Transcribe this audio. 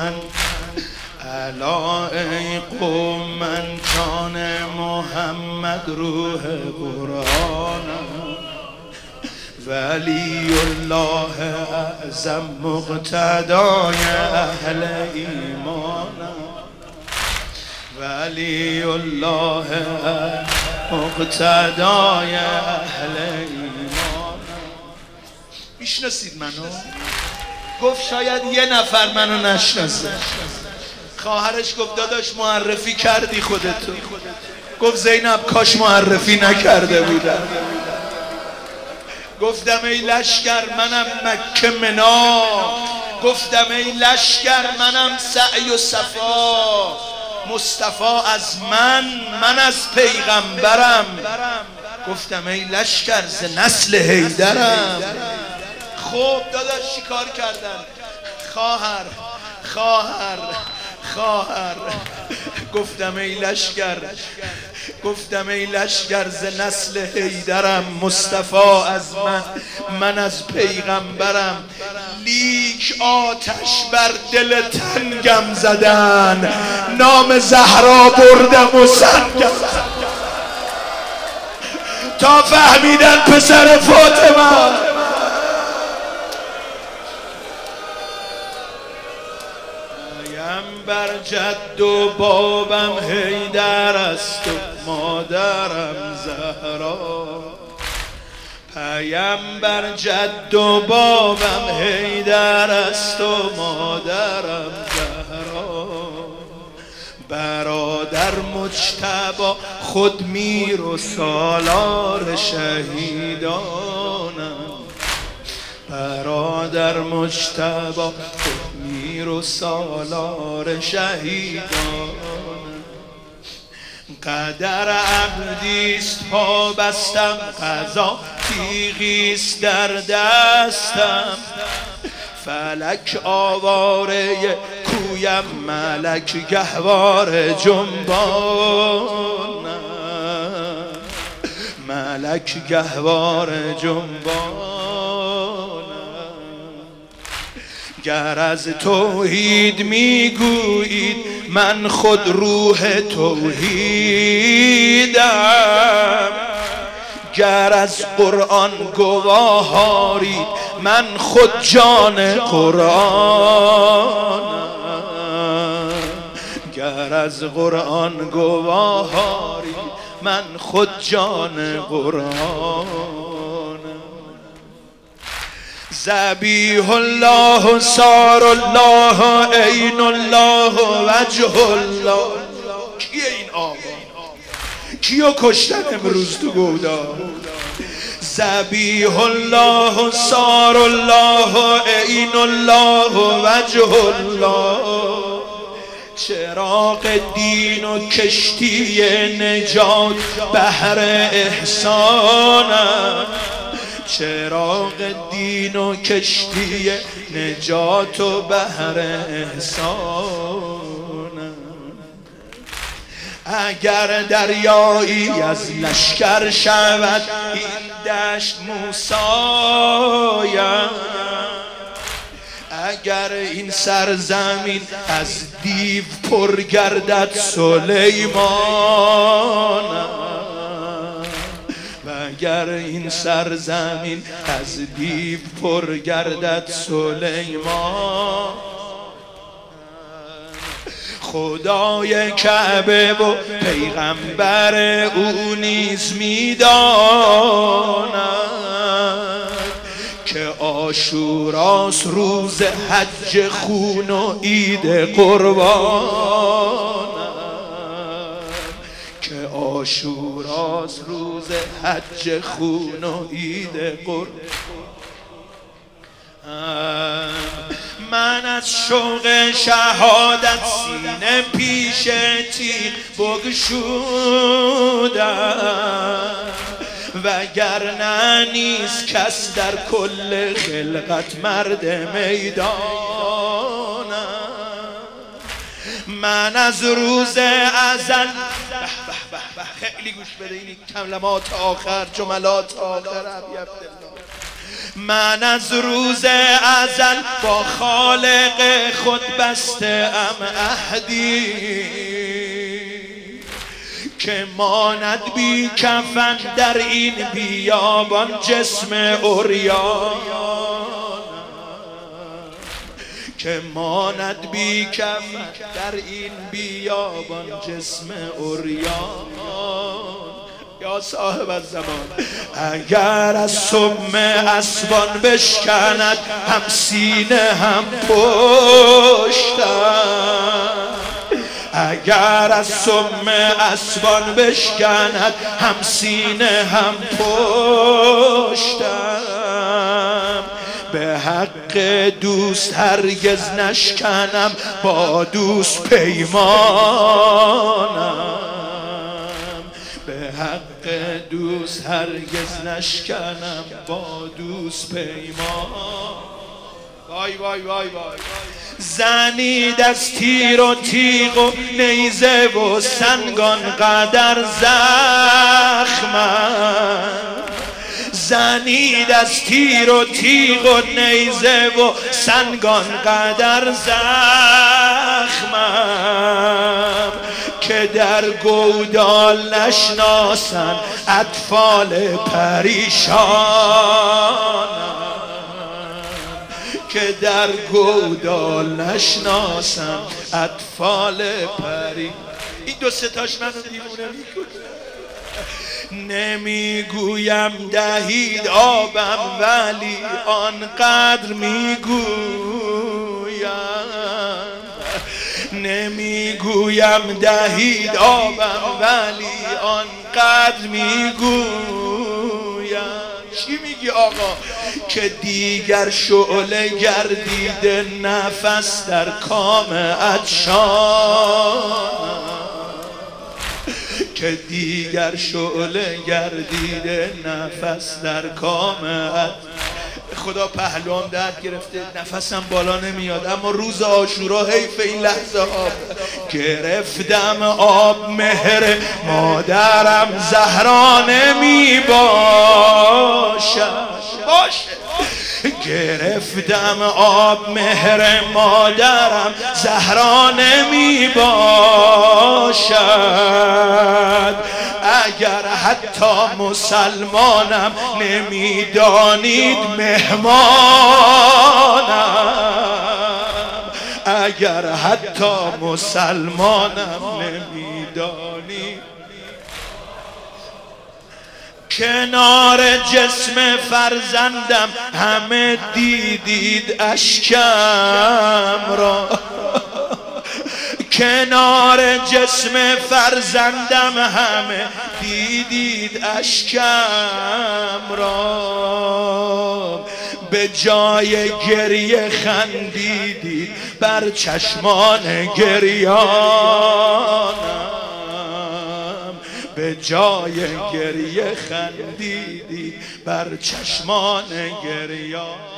من الا ای قوم من جان محمد روح قرآنم ولی الله اعظم مقتدای اهل ایمانم ولی الله مقتدای اهل ایمانم. میشناسید منو؟ گفت شاید یه نفر منو نشناسه. خواهرش گفت داداش معرفی کردی خودتو؟ گفت زینب کاش معرفی نکرده بودم. گفتم ای لشکر منم مکه منا، گفتم ای لشکر منم سعی و صفا، مصطفی از من از پیغمبرم. گفتم ای لشکر ز نسل حیدرم. خب داداش چی کار کردن؟ خواهر گفتم ای لشکر، گفتم ای لشکر ز نسل حیدرم، مصطفی از من از پیغمبرم. لیک آتش بر دل تنگم زدن، نام زهرا بردم و سنگم تا فهمیدن پسر فاطمه. بر جد و بابم حیدر است و مادرم زهرا، پیمبر جد و بابم حیدر است و مادرم زهرا، برادر مجتبی خود میر و سالار شهیدانم، برادر مجتبی خود میر و سالار شهیدان. قدر عبدیست پا بستم، قضا تیغیست در دستم، فلک آواره کویم ملک گهوار جنبانم، ملک گهوار جنبانم. گر از توحید میگویید من خود روح توحیدم، گر از قرآن گواهارید من خود جان قرآنم، گر از قرآن گواهارید من خود جان قرآنم. ذبیح الله سار الله عین الله وجه الله. کیه این آقا؟ کیو کشتن امروز تو گودا؟ ذبیح الله سار الله عین الله وجه الله، چراغ دین و کشتی نجات بحر احسانم، چراغ دین و کشتی نجات و بحر احسانم. اگر دریایی از لشکر شود این دشت موسایم، اگر این سرزمین از دیو پر گردد سلیمانم، اگر این سرزمین از دیو پر گردد سلیمان. خدای کعبه و پیغمبر او نیز میداند که عاشوراست روز حج خون و عید قربان، که عاشوراست روز حج خون و عید قربان. من از شوق شهادت سینه پیش تیغ بگشودم، وگرنه نیست کس در کل خلقت مرد میدانم. من از روز ازل خیلی گوش بده این کلمات آخر، جملات آخر ابی عبدالله. من از روز ازل با خالق خود بسته ام عهدی که ماند بی کفن در این بیابان جسم عریان، که ماند بی کفن در این بیابان جسم عریان. یا صاحب الزمان اگر از سم اسبان بشکند هم سینه هم پشتم، اگر از سم اسبان بشکند هم سینه هم پشتم، به حق دوست هرگز نشکنم با دوست پیمانم، به حق دوست هرگز نشکنم با دوست پیمان. وای وای وای وای. زنید از تیر و تیغ و نیزه و سنگان قدر زخمم، زنید از تیر و تیغ و نیزه و سنگان قدر زخمم، که در گودال نشناسن اطفال پریشانم، که در گودال نشناسن اطفال پری. این دو ستاش منو دیوونه میکنه. نمیگویم دهید آبم ولی آنقدر میگویم، نمیگویم دهید آبم ولی آنقدر میگویم. چی میگی آقا؟ که دیگر شعله گردیده نفس در کام عطشانم، که دیگر شعله گردیده نفس در کام عطشانم. خدا پهلوام درد گرفته، نفسم بالا نمیاد، اما روز عاشورا حیف این لحظه آب. گرفتم آب مهر مادرم زهرا نمی باشد، گرفتم آب مهر مادرم زهرا نمی باشد، اگر حتی مسلمانم نمیدانید مهمانم، اگر حتی مسلمانم نمیدانید. کنار جسم فرزندم همه دیدید اشکم را، کنار جسم فرزندم همه دیدید اشکم را، به جای گریه خندیدید بر چشمان گریانم، به جای گریه خندیدی بر چشمان گریان.